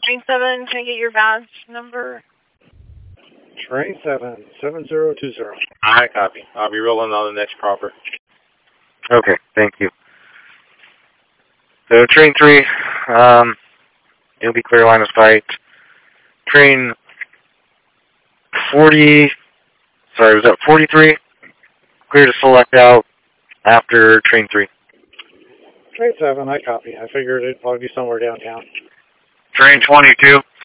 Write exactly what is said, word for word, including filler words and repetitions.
Train seven, can I get your badge number? Train seven, seven zero two zero. I copy. I'll be rolling on the next proper. Okay, thank you. So train three, um, it'll be clear line of sight. Train forty, sorry, was that forty-three? Clear to select out after train three. Train seven, I copy. I figured it'd probably be somewhere downtown. Train twenty-two,